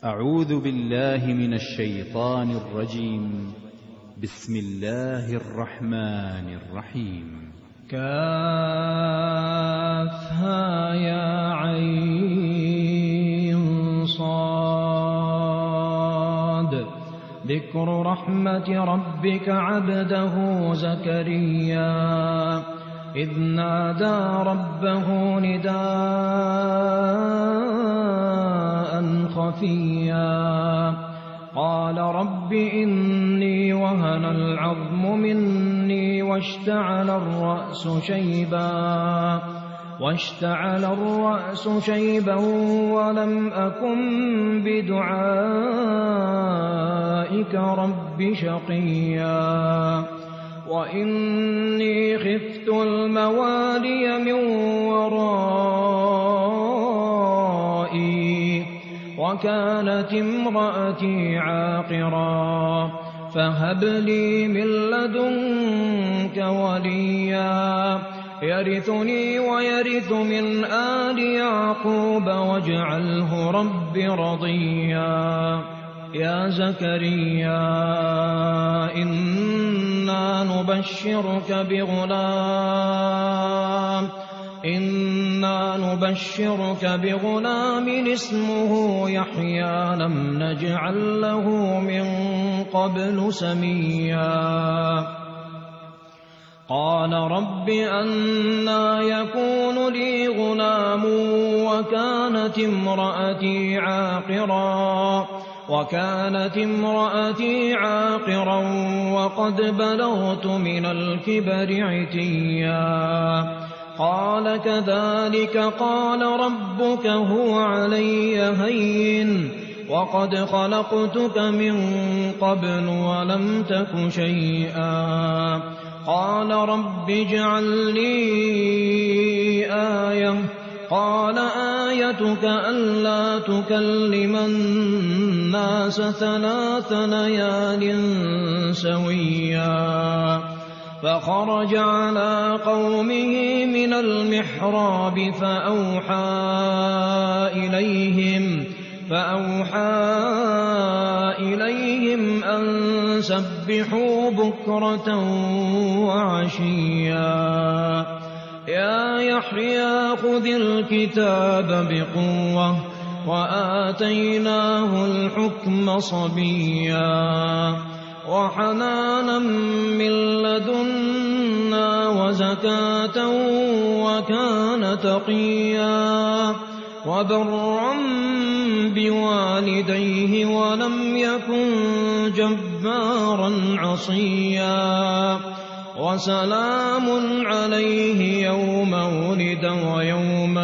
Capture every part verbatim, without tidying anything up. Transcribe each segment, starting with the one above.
أعوذ بالله من الشيطان الرجيم. بسم الله الرحمن الرحيم. كافها يا عين صاد. ذكر رحمة ربك عبده زكريا إذ نادى ربه نداء خفيا قال رب إني وهن العظم مني واشتعل الرأس شيبا واشتعل الرأس شيبا ولم أكن بدعائك رب شقيا وإني خفت الموالي من ورائي وكانت امرأتي عاقرا فهب لي من لدنك وليا يرثني ويرث من آل يعقوب واجعله رب رضيا. يا زكريا إنا نبشرك بغلام إنا نبشرك بغلام اسمه يحيى لم نجعل له من قبل سميا. قال رب أنى يكون لي غلام وكانت امرأتي عاقرا وكانت امرأتي عاقرا وقد بلغت من الكبر عتيا. قال كذلك قال ربك هو علي هين وقد خلقتك من قبل ولم تك شيئا. قال رب اجعل لي آية قال آيتك ألا تكلم الناس ثلاث ليال سويا. فخرج على قومه من المحراب فأوحى إليهم فأوحى إليهم أن سبحوا بكرة وعشيا. يا يحيى خذ الكتاب بقوة وآتيناه الحكم صبيا وحنانا من لدنا وزكاة وكان تقيا وبرا بوالديه ولم يكن جبارا عصيا. وسلام عليه يوم ولد ويوم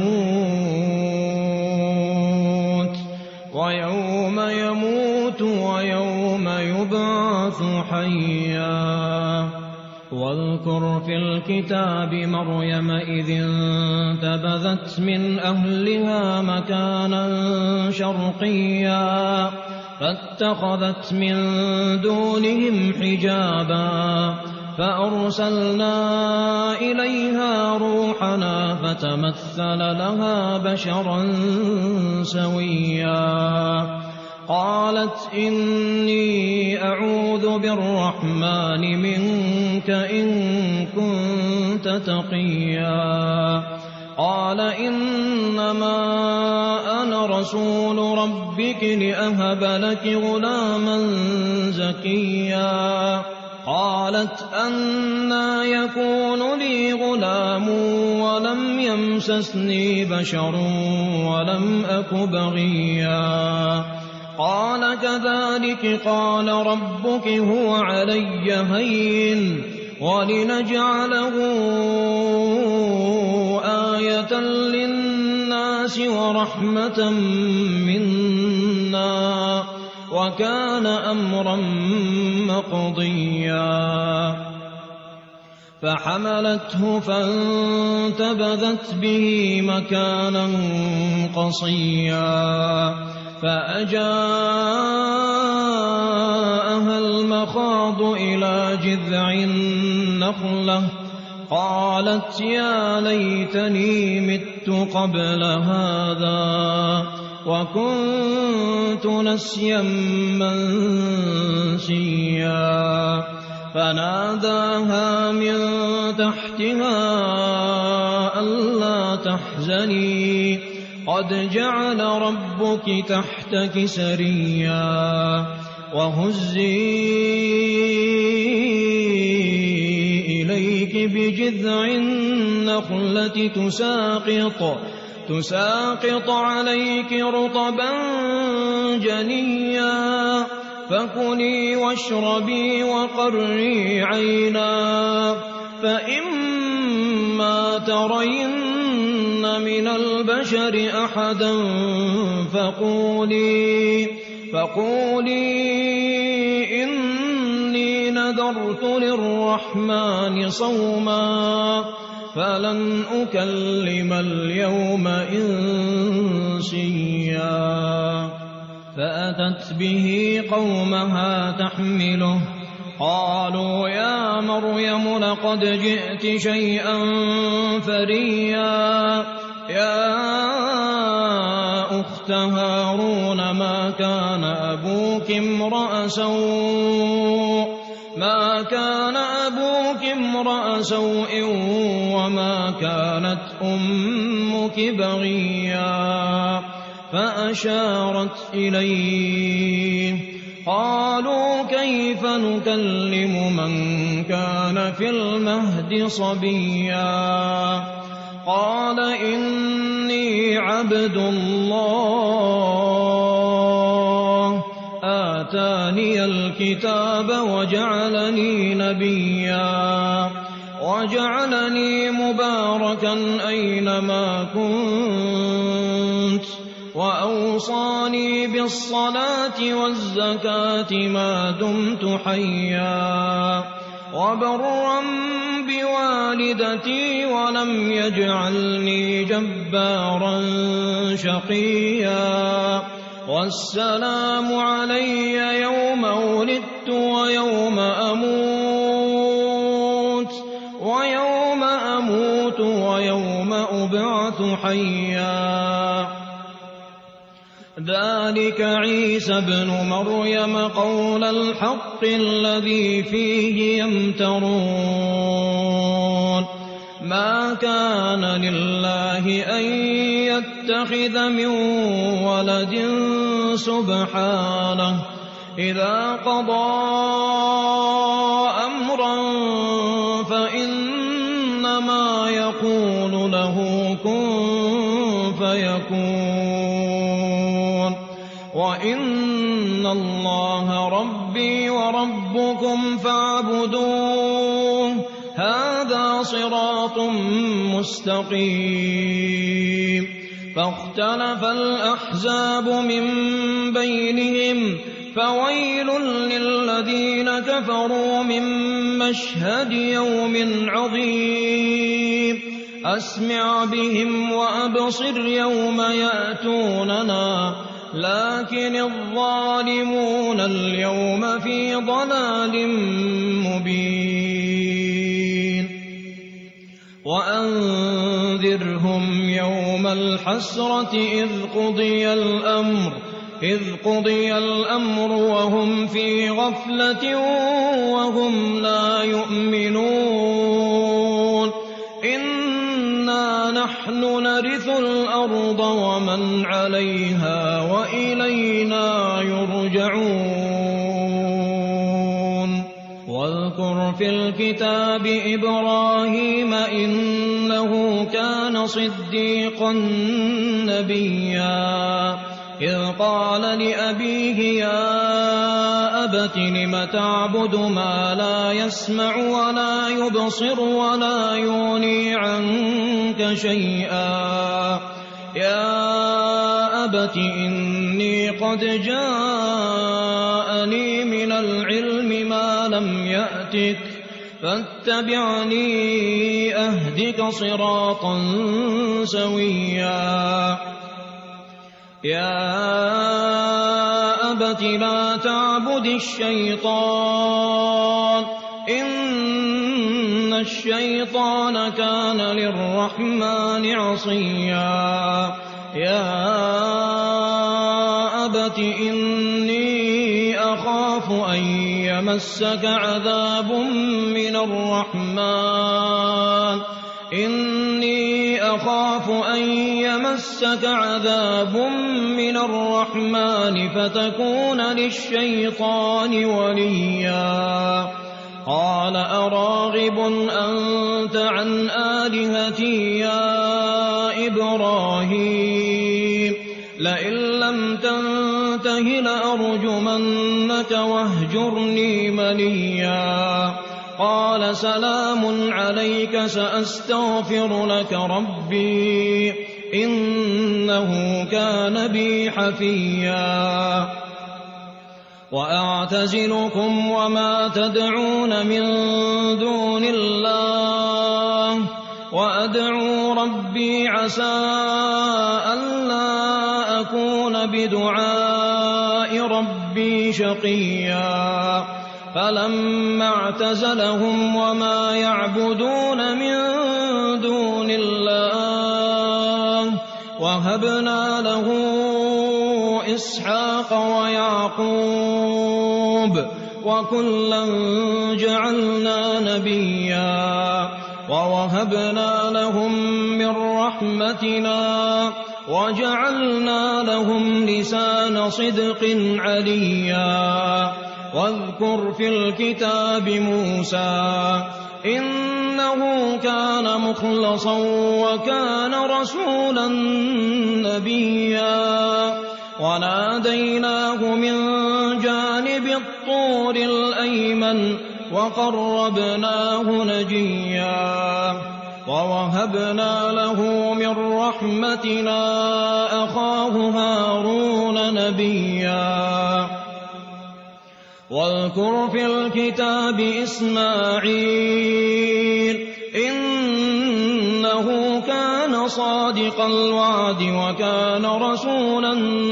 يموت ويوم يموت ويوم يبعث حيا. واذكر في الكتاب مريم إذ انتبذت من أهلها مكانا شرقيا فاتخذت من دونهم حجابا فأرسلنا إليها روحنا فتمثل لها بشرا سويا. قالت إني أعوذ بالرحمن منك إن كنت تقيا. قال إنما أنا رسول ربك لأهب لك غلاما زكيا. قالت أنى يكون لي غلام ولم يمسسني بشر ولم أك بغيا. قال كذلك قال ربك هو علي هين ولنجعله آية للناس ورحمة منا وكان أمرا مقضيا. فحملته فانتبذت به مكانا قصيا فأجاءها المخاض إلى جذع النخلة قالت يا ليتني مت قبل هذا وكنت نسيا منسيا فناداها من تحتها ألا تحزني قد جعل ربك تحتك سريا وهزي إليك بجذع النخلة تساقط تساقط عليك رطبا جنيا فكلي واشربي وقري عينا فإما ترين من البشر أحدا فقولي فقولي إني نذرت للرحمن صوما فلن أكلم اليوم إنسيا فأتت به قومها تحمله قالوا يا مريم لقد جئت شيئا فريا يا أخت هارون ما كان أبوك امرأ سوء ما كان أبوك امرأ سوء وما كانت أمك بغيا فأشارت إليه قالوا كيف نكلم من كان في المهد صبيا قال إني عبد الله آتاني الكتاب وجعلني نبيا وجعلني مباركا أينما كنت وأوصاني بالصلاة والزكاة ما دمت حيا وبرا بوالدتي ولم يجعلني جبارا شقيا والسلام علي يوم ولدت ويوم أموت ويوم أموت ويوم أبعث حيا ذلك عيسى ابن مريم قول الحق الذي فيه يمترون ما كان لله أن يتخذ من ولد سبحانه إذا قضى أمرا فإنما يقول له كن فيكون وإن الله ربي وربكم فاعبدوه هذا صراط مستقيم فاختلف الأحزاب من بينهم فويل للذين كفروا من مشهد يوم عظيم أسمع بهم وأبصر يوم يأتوننا لكن الظالمون اليوم في ضلال مبين وأنذرهم يوم الحسرة إذ قضي الأمر إذ قضي الأمر وهم في غفلة وهم لا يؤمنون إنا نحن نرث الأرض ومن عليها وإلينا يرجعون واذكر في الكتاب إبراهيم إنه كان صديقا نبيا إذ قال لأبيه يا أبت لم تعبد ما لا يسمع ولا يبصر ولا يغني عنك شيئا يا أبت إني قد جاءني من العلم ما لم يأتك فاتبعني أهدك صراطا سويا يا أبت لا تعبد الشيطان إن الشيطان كان للرحمن عصيا يا الصالحات إني أخاف أن يمسك عذاب من الرحمن إني أخاف أن يمسك عذاب من الرحمن فتكون للشيطان وليا قال أراغب أنت عن آلهتي يا إبراهيم لئن لم تنته لأرجمنك واهجرني مليا قال سلام عليك سأستغفر لك ربي إنه كان بي حفيا وأعتزلكم وما تدعون من دون الله وأدعو ربي عسى ألا أكون بدعاء ربي شقيا فلما اعتزلهم وما يعبدون من دون الله وهبنا له إسحاق ويعقوب وكلا جعلنا نبيا ووهبنا لهم من رحمتنا وجعلنا لهم لسان صدق عليا واذكر في الكتاب موسى إنه كان مخلصا وكان رسولا نبيا وناديناه من جانب الطور الأيمن وقربناه نجيا ووهبنا له من رحمتنا أخاه هارون نبيا واذكر في الكتاب إسماعيل إنه كان صادق الوعد وكان رسولا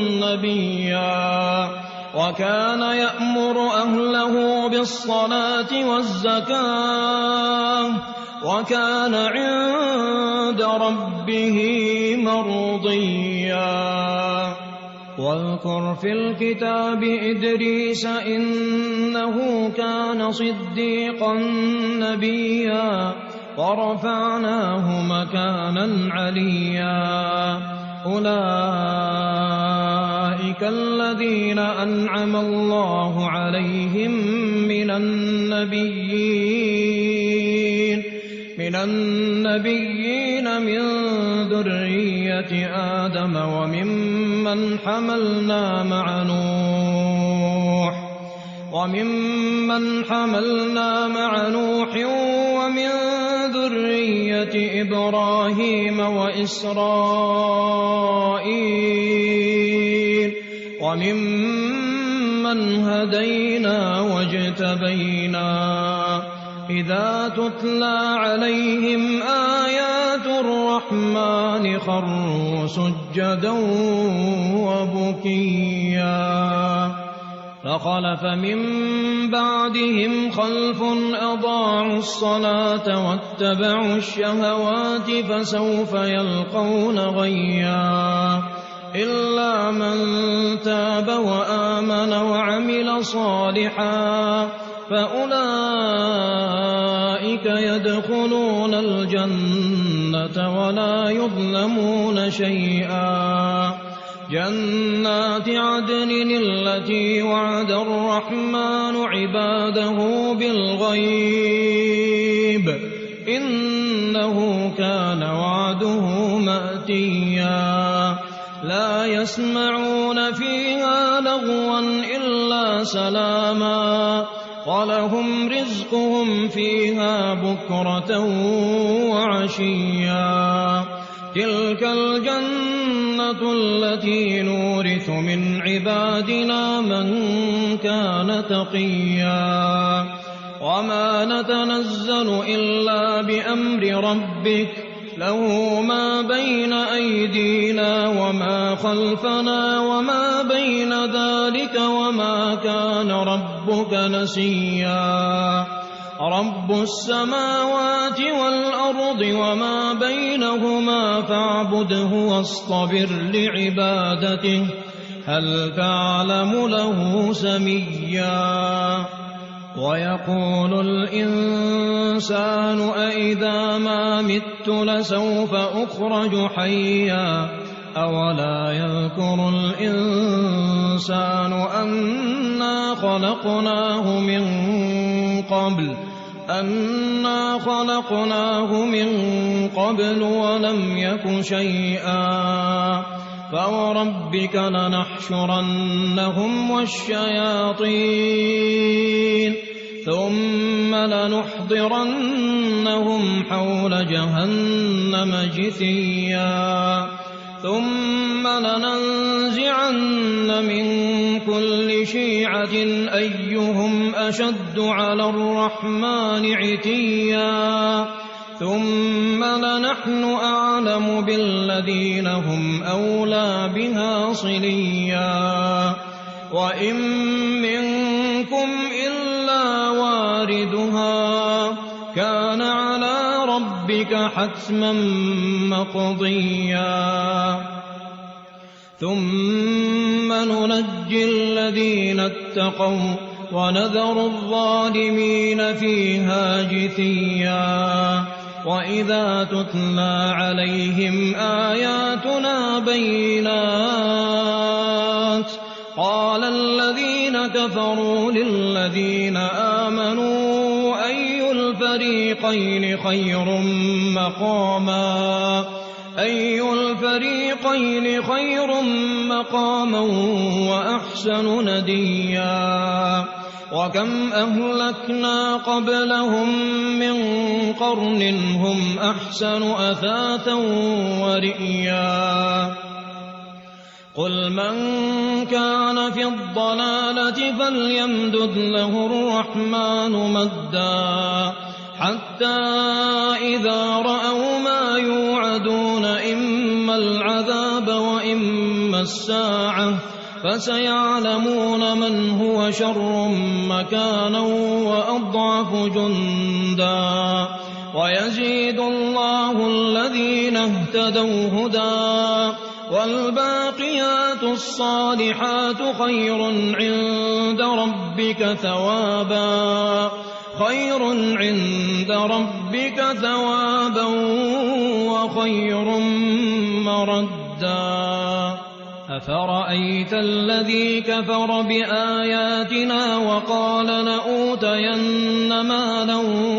نبيا وكان يأمر أهله بالصلاة والزكاة وكان عند ربه مرضيا واذكر في الكتاب إدريس إنه كان صديقا نبيا ورفعناه مكانا عليا أولئك الذين أنعم الله عليهم من النبيين من النبيين من ذرية آدم وممن حملنا مع نوح وممن حملنا مع نوح ومن ذرية إبراهيم وإسرائيل وممن هدينا واجتبينا إذا تتلى عليهم آيات الرحمن خروا سجدا وبكيا فخلف من بعدهم خلف أضاعوا الصلاة واتبعوا الشهوات فسوف يلقون غيا إلا من تاب وآمن وعمل صالحا فأولئك يدخلون الجنة ولا يظلمون شيئا جنات عدن التي وعد الرحمن عباده بالغيب إنه كان وعده مأتيا لا يسمعون فيها لغوا إلا سلاما ولهم رزقهم فيها بكرة وعشيا تلك الجنة التي نورث من عبادنا من كان تقيا وما نتنزل إلا بأمر ربك له ما بين أيدينا وما خلفنا وما بين ذلك وما كان ربك نسيا رب السماوات والأرض وما بينهما فاعبده واصطبر لعبادته هل تعلم له سميا ويقول الإنسان أإذا ما مت لسوف أخرج حيا أولا يذكر الإنسان أنا خلقناه من قبل أنا خلقناه من قبل ولم يك شيئا فوربك لنحشرنهم والشياطين ثم لنحضرنهم حول جهنم جثيا ثم لننزعن من كل شيعة أيهم أشد على الرحمن عتيا ثم لنحن أعلم بالذين هم أولى بها صليا وإن منكم إلا واردها كان على ربك حتما مقضيا ثم ننجي الذين اتقوا ونذر الظالمين فيها جثيا وإذا تتلى عليهم آياتنا بينات قال الذين كفروا للذين آمنوا أي الفريقين خير مقاما أي الفريقين خير مقاما وأحسن نديا وكم أهلكنا قبلهم من قرن هم أحسن أثاثا ورئيا قل من كان في الضلالة فليمدد له الرحمن مدا حتى إذا رأوا ما يوعدون إما العذاب وإما الساعة فسيعلمون من هو شر مكانا وأضعف جندا ويزيد الله الذين اهتدوا هدى والباقيات الصالحات خير عند ربك ثوابا خير عند ربك ثوابا وخير مردا أفرأيت الذي كفر بآياتنا وقال لأوتين مالا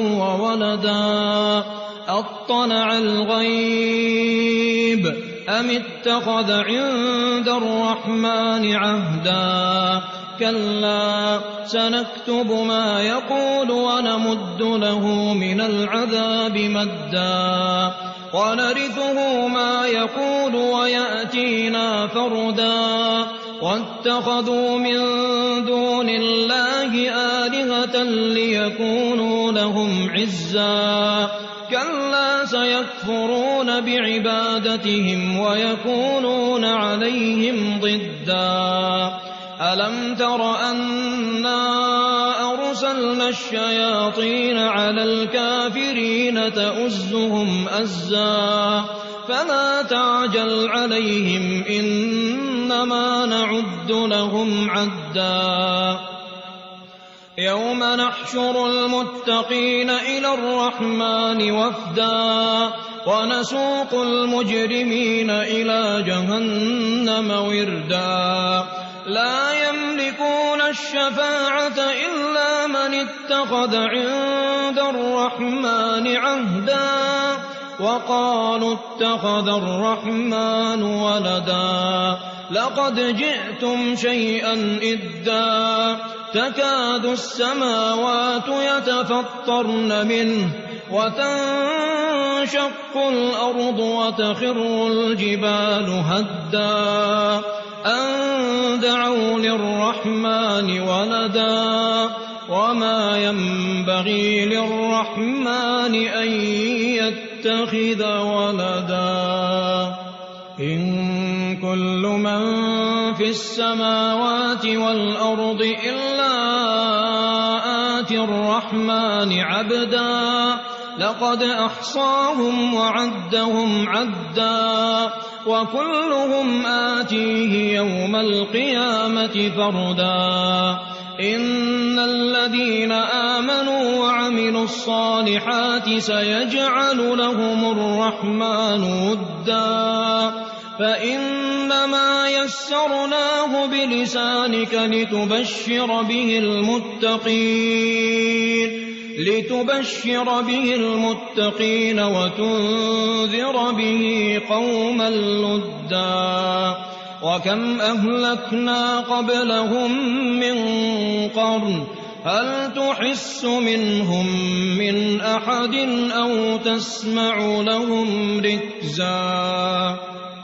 وولدا أطلع الغيب أم اتخذ عند الرحمن عهدا كلا سنكتب ما يقول ونمد له من العذاب مدا ونرثه ما يقول ويأتينا فردا واتخذوا من دون الله آلهة ليكونوا لهم عزا كلا سيكفرون بعبادتهم ويكونون عليهم ضدا ألم تر أنا أرسلنا الشياطين على الكافرين تؤزهم أزا فلا تعجل عليهم إنما نعد لهم عدا يوم نحشر المتقين إلى الرحمن وفدا ونسوق المجرمين إلى جهنم وردا لا يملكون الشفاعة إلا من اتخذ عند الرحمن عهدا وقالوا اتخذ الرحمن ولدا لقد جئتم شيئا إدا تكاد السماوات يتفطرن منه وتنشق الأرض وتخر الجبال هدا أن دعوا للرحمن ولدا وما ينبغي للرحمن أن يتخذ ولدا إن كل من في السماوات والأرض إلا آتي الرحمن عبدا لقد أحصاهم وعدهم عدا وكلهم آتيه يوم القيامة فردا إن الذين آمنوا وعملوا الصالحات سيجعل لهم الرحمن ودا فإنما يسرناه بلسانك لتبشر به المتقين لتبشر به المتقين وتنذر به قوما لدا وكم أهلكنا قبلهم من قرن هل تحس منهم من أحد أو تسمع لهم ركزا